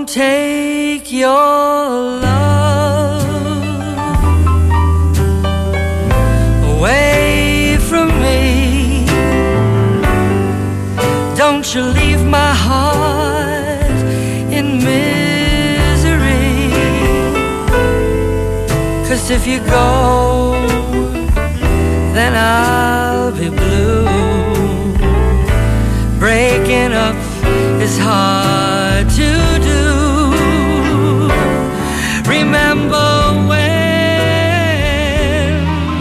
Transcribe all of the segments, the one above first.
take your love away from me. Don't you leave my heart in misery. 'Cause if you go, then I'll be blue. Breaking up is hard to do. Remember when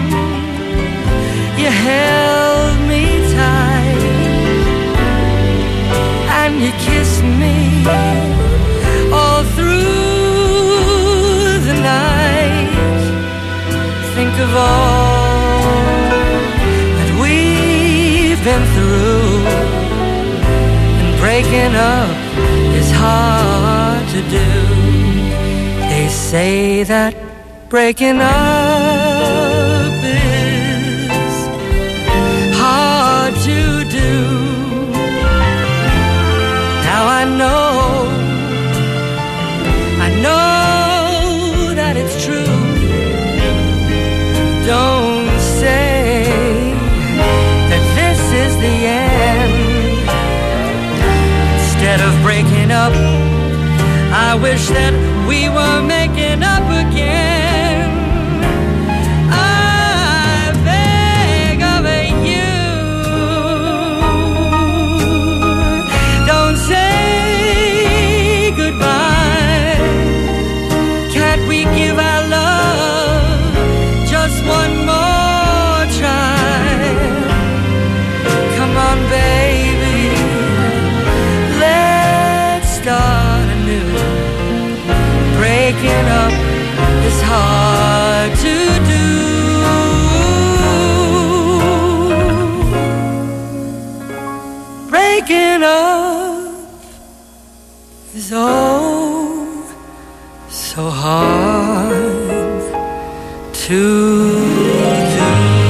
you held me tight and you kissed me all through the night. Think of all that we've been through. Breaking up is hard to do. They say that breaking up is hard to do. Now I know that it's true. Don't say that this is the end. Instead of breaking up, I wish that we were making up again. I beg of you, don't say goodbye. Can't we give our love just one more try? Come on, baby, start anew. Breaking up is hard to do. Breaking up is oh so hard to do.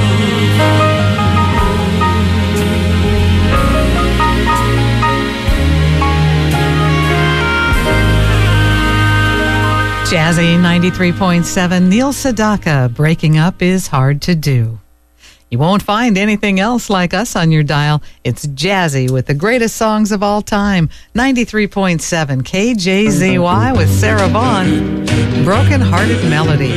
Jazzy 93.7, Neil Sedaka, Breaking Up is Hard to Do. You won't find anything else like us on your dial. It's Jazzy with the greatest songs of all time. 93.7 KJZY with Sarah Vaughan, Broken Hearted Melody.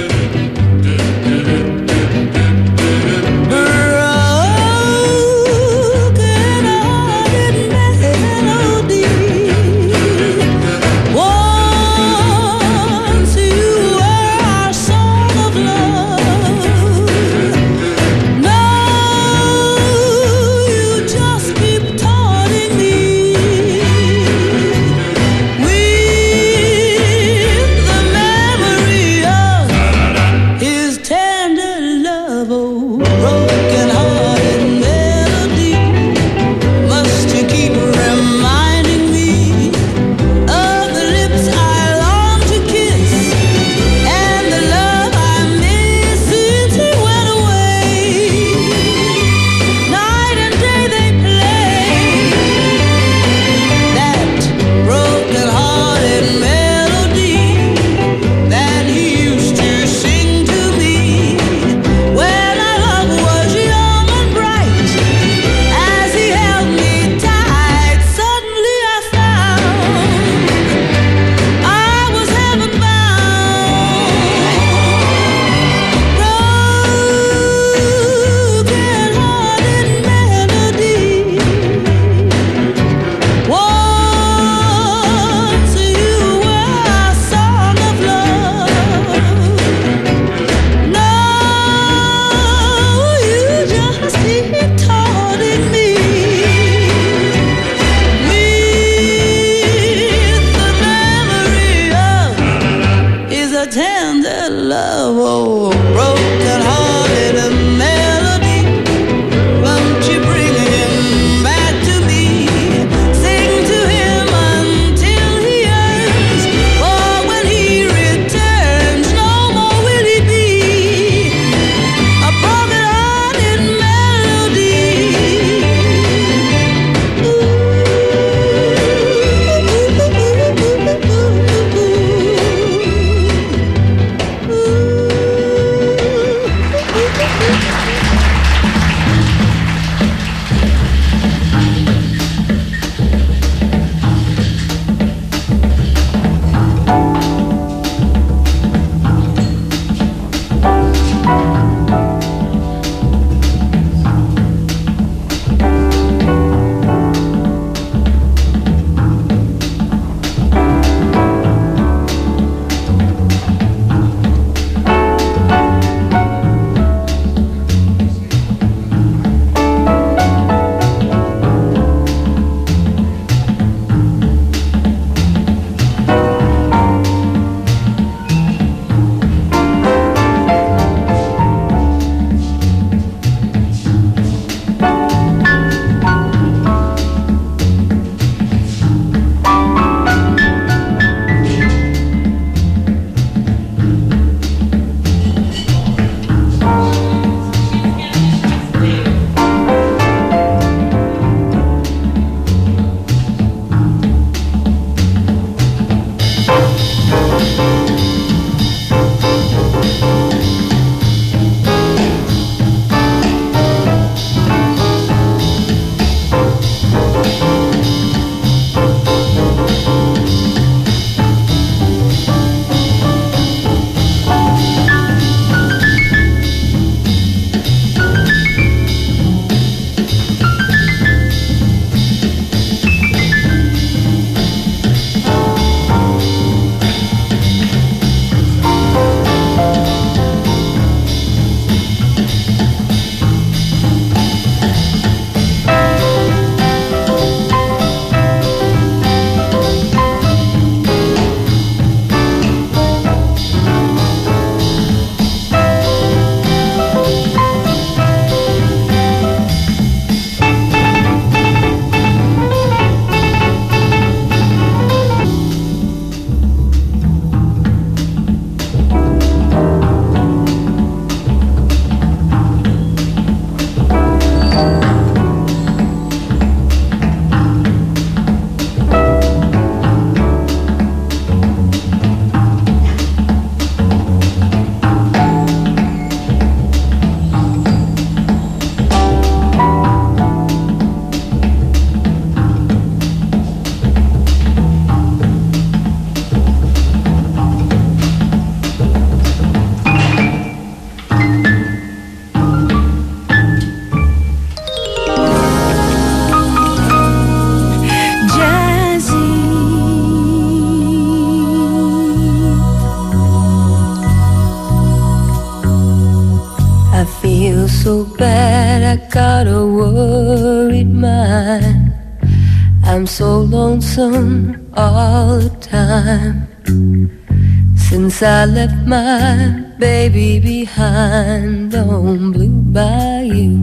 I got a worried mind. I'm so lonesome all the time. Since I left my baby behind on Blue Bayou.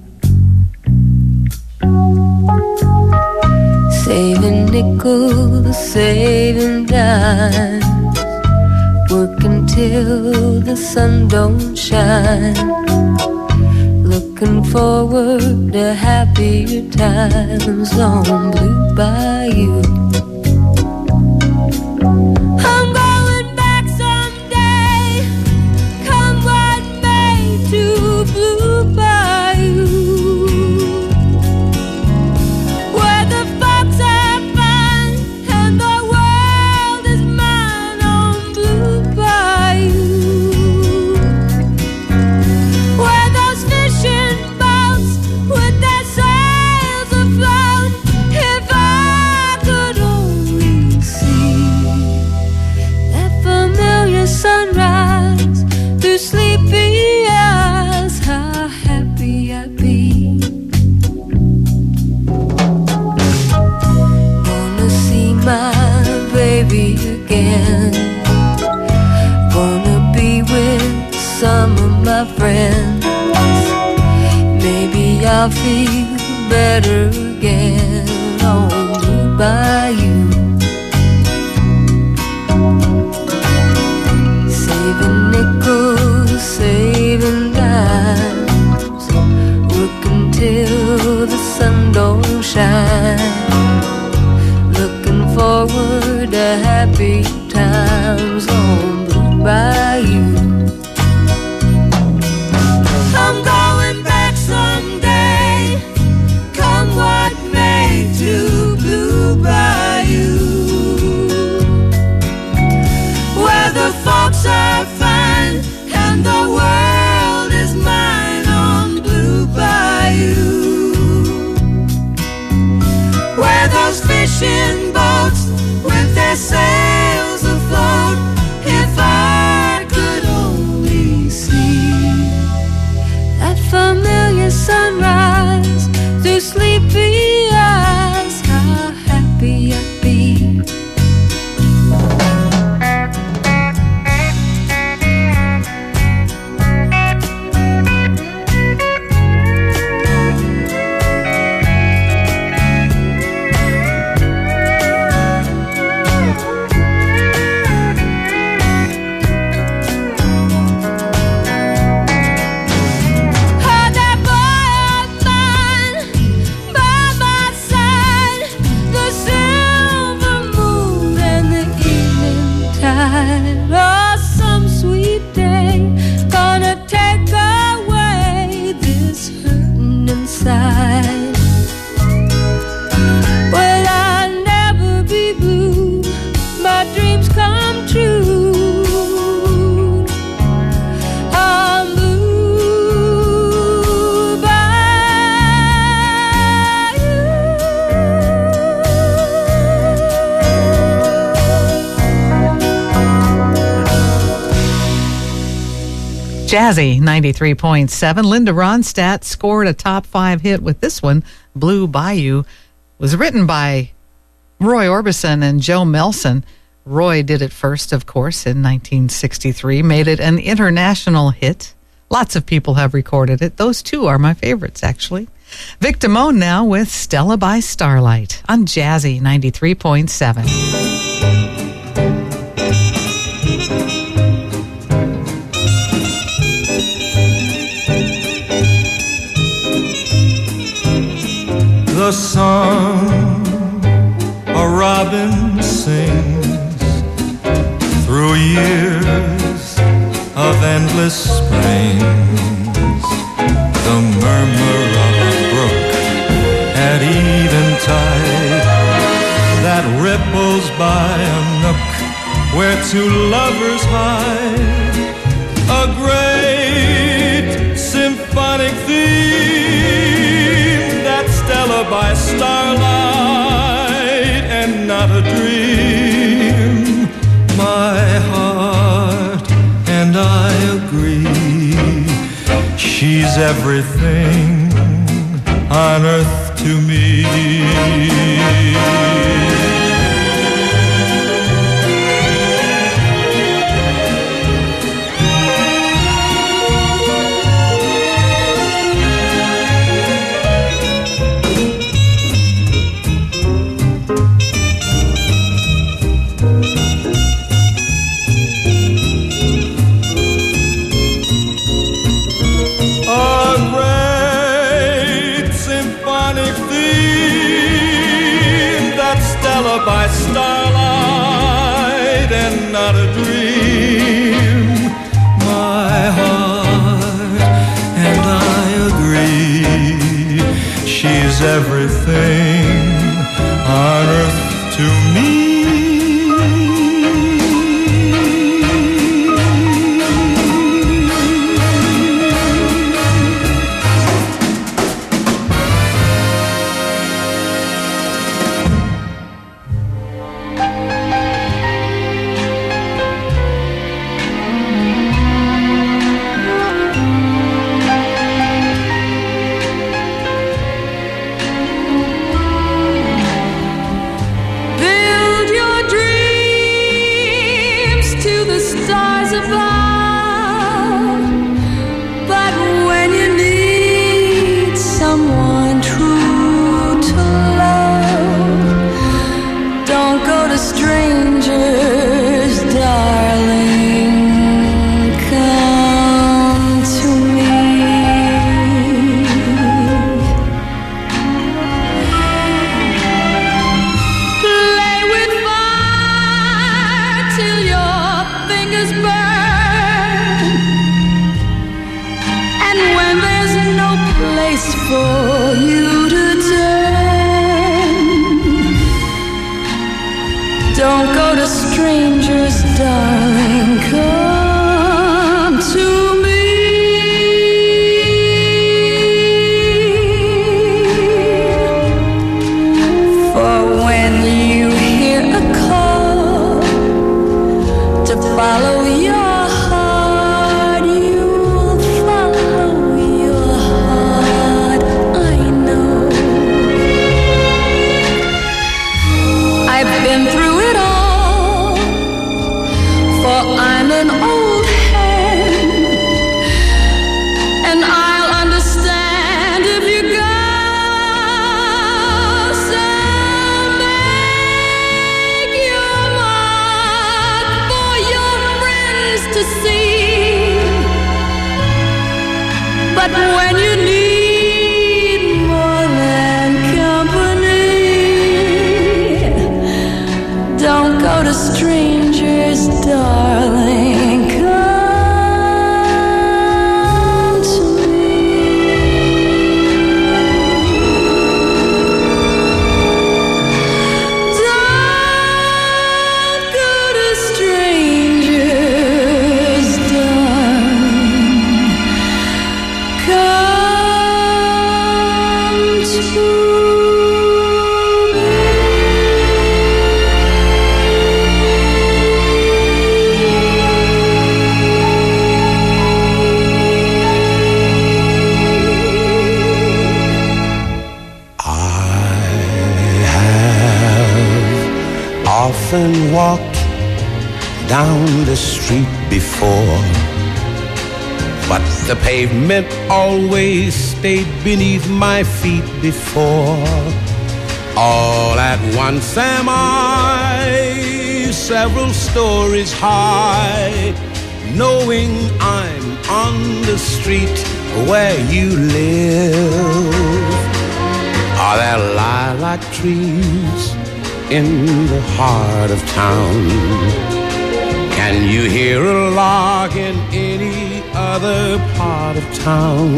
Saving nickels, saving dimes, working till the sun don't shine, looking forward to happier times on Blue Bayou. I'm going back someday, come what may, to Blue Bayou, where the folks are fine and the world is mine on Blue Bayou, where those fishing boats with their sails afloat. If I could only see that familiar sunrise through sleepy eyes, how happy I'd be. Wanna see my baby again, wanna be with some of my friends. Maybe I'll feel better again on Blue Bayou. Saving nickels, saving dimes, working till the sun don't shine, looking forward to happy times on Blue Bayou. I'm going back someday, come what may, to Blue Bayou, where the folks are fine and the world is mine on Blue Bayou, where those fishing boats with their sails afloat. If I could only see that familiar sunrise through sleepy eyes, how happy I'd be. Oh, that boy of mine by my side, the silver moon and the evening tide. Oh, some sweet day gonna take away this hurting inside. Will I never be blue? My dreams come true. On Blue Bayou. Jazzy 93.7. Linda Ronstadt scored a top 5 hit with this one, Blue Bayou. Was written by Roy Orbison and Joe Melson. Roy did it first, of course, in 1963, made it an international hit. Lots of people have recorded it. Those two are my favorites, actually. Vic Damone now with Stella by Starlight on Jazzy 93.7. The song a robin sings through years of endless springs, the murmur of a brook at eventide that ripples by a nook where two lovers hide, a great symphonic theme, that Stella by starlight and not a dream. My heart and I agree, she's everything on earth to me. By starlight and not a dream, my heart and I agree, she's everything on earth to me. Walked down the street before, but the pavement always stayed beneath my feet before. All at once am I several stories high, knowing I'm on the street where you live. Are there lilac trees in the heart of town? Can you hear a lark in any other part of town?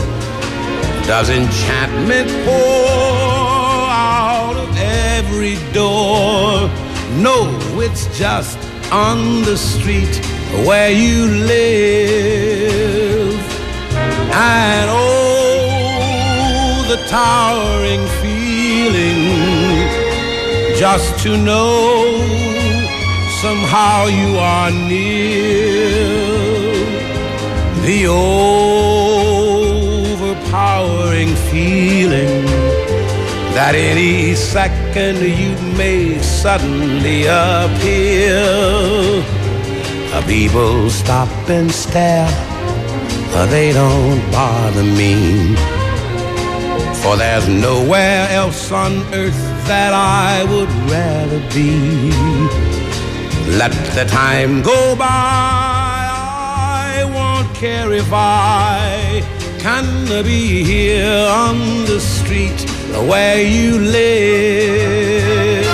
Does enchantment pour out of every door? No, it's just on the street where you live. And oh, the towering feeling just to know somehow you are near. The overpowering towering feeling that any second you may suddenly appear. People stop and stare, they don't bother me, for there's nowhere else on earth that I would rather be. Let the time go by, I won't care if I can be here on the street where you live.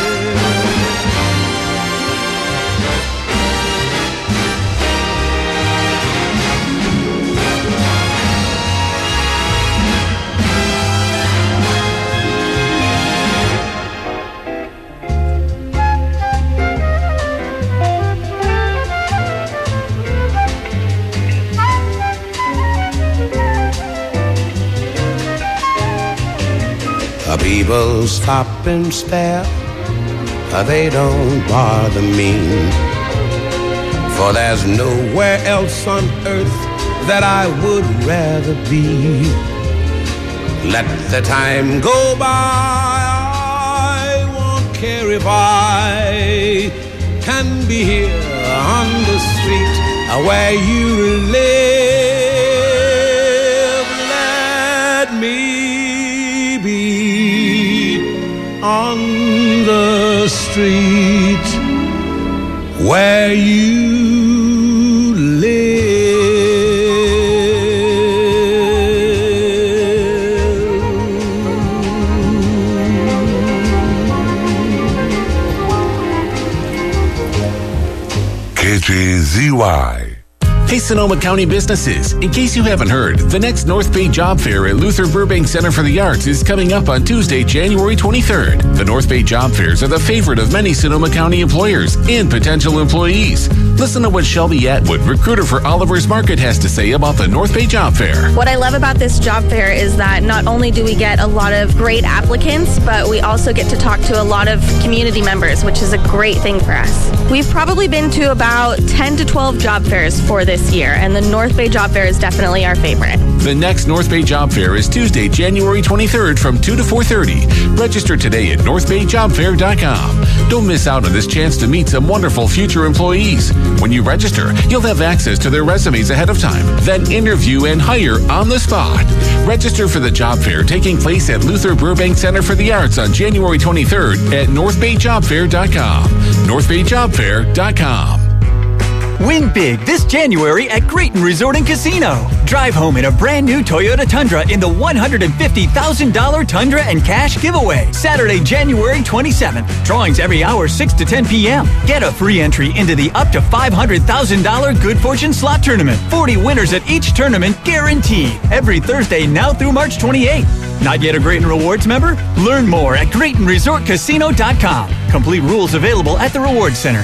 People stop and stare, they don't bother me, for there's nowhere else on earth that I would rather be. Let the time go by, I won't care if I can be here on the street where you live. Let me on the street where you live. KJZY. Hey Sonoma County businesses, in case you haven't heard, the next North Bay Job Fair at Luther Burbank Center for the Arts is coming up on Tuesday, January 23rd. The North Bay Job Fairs are the favorite of many Sonoma County employers and potential employees. Listen to what Shelby Atwood, recruiter for Oliver's Market, has to say about the North Bay Job Fair. What I love about this job fair is that not only do we get a lot of great applicants, but we also get to talk to a lot of community members, which is a great thing for us. We've probably been to about 10 to 12 job fairs for this year, and the North Bay Job Fair is definitely our favorite. The next North Bay Job Fair is Tuesday, January 23rd from 2 to 4:30. Register today at northbayjobfair.com. Don't miss out on this chance to meet some wonderful future employees. When you register, you'll have access to their resumes ahead of time, then interview and hire on the spot. Register for the job fair taking place at Luther Burbank Center for the Arts on January 23rd at northbayjobfair.com. northbayjobfair.com. Win big this January at Grayton Resort and Casino. Drive home in a brand new Toyota Tundra in the $150,000 Tundra and Cash giveaway. Saturday, January 27th. Drawings every hour 6 to 10 p.m. Get a free entry into the up to $500,000 Good Fortune Slot Tournament. 40 winners at each tournament guaranteed. Every Thursday now through March 28th. Not yet a Grayton Rewards member? Learn more at GraytonResortCasino.com. Complete rules available at the Rewards Center.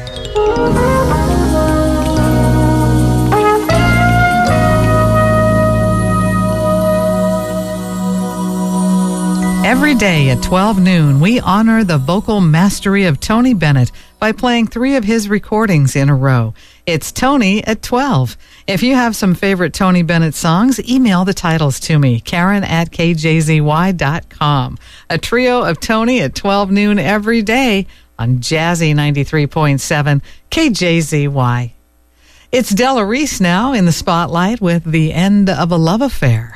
Every day at 12 noon, we honor the vocal mastery of Tony Bennett by playing 3 of his recordings in a row. It's Tony at 12. If you have some favorite Tony Bennett songs, email the titles to me, Karen@kjzy.com. A trio of Tony at 12 noon every day on Jazzy 93.7 KJZY. It's Della Reese now in the spotlight with The End of a Love Affair.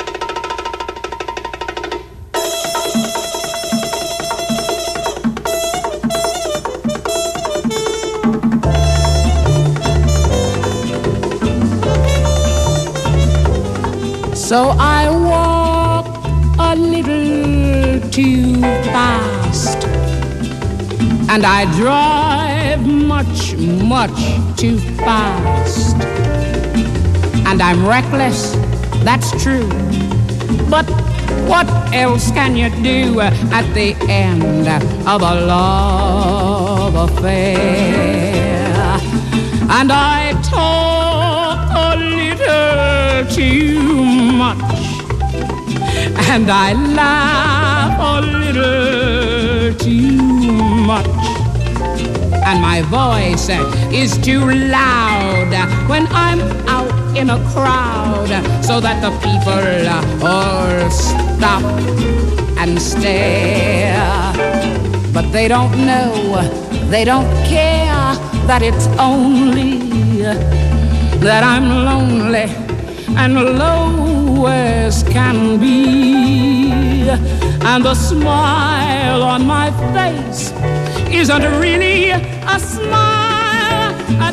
So I walk a little too fast, and I drive much, much too fast. And I'm reckless, that's true. But what else can you do at the end of a love affair? And I talk a little too much, and I laugh a little too much, and my voice is too loud when I'm out in a crowd so that the people all stop and stare. But they don't know, they don't care that it's only that I'm lonely and low as can be. And the smile on my face isn't really a smile at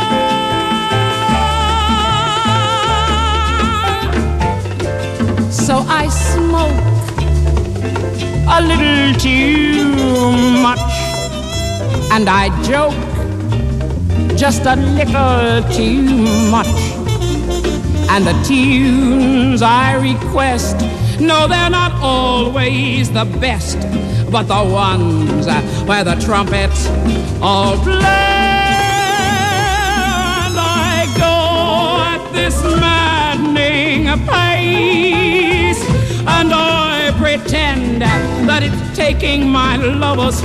all. So I smoke a little too much, and I joke just a little too much. And the tunes I request, no, they're not always the best, but the ones where the trumpets all play. And I go at this maddening pace, and I pretend that it's taking my lover's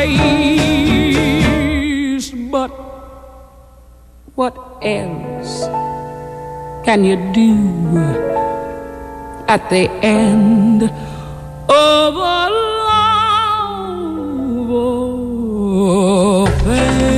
place. But what else can you do at the end of a love affair?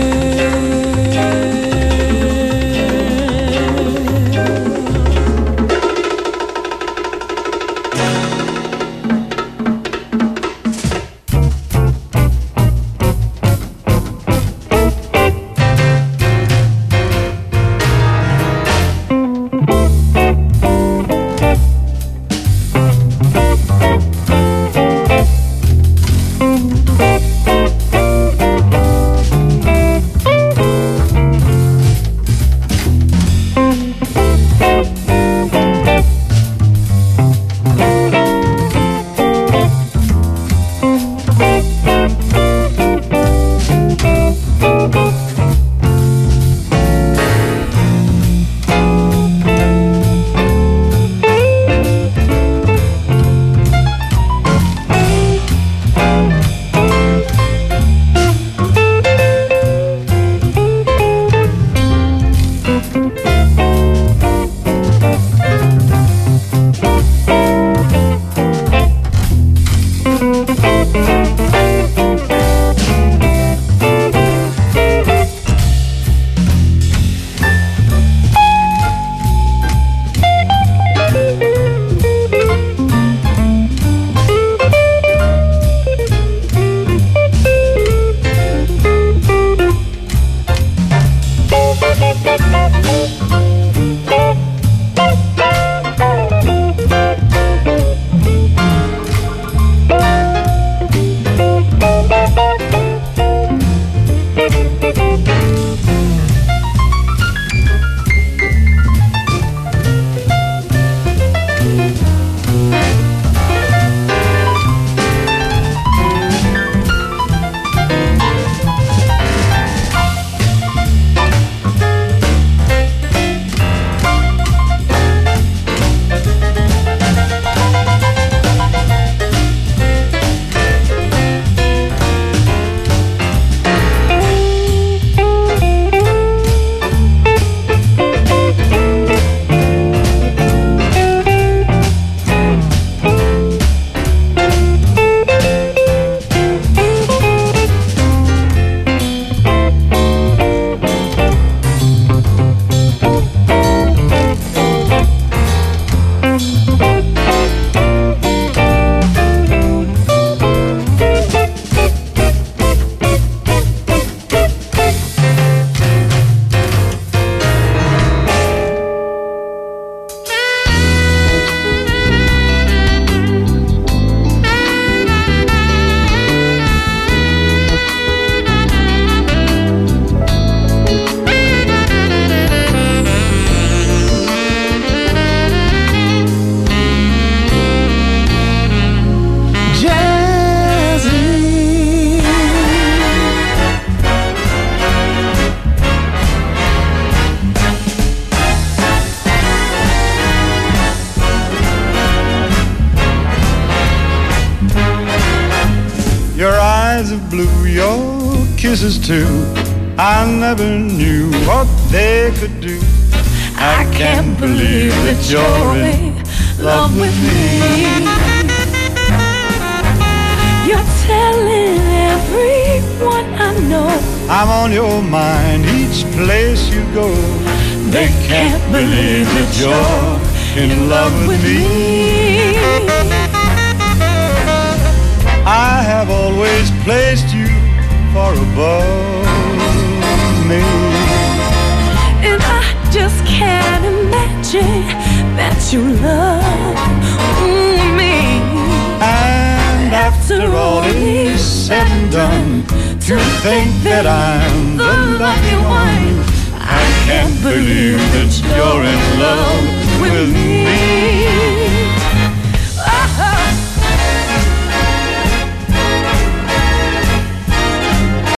blue, your kisses too. I never knew what they could do. I can't believe that you're in love with me. You're telling everyone I know I'm on your mind each place you go. They can't believe that you're in love with me. I have always placed you far above me, and I just can't imagine that you love me. and after all is said and done, to think that I'm the lucky one, I can't believe that you're in love with me.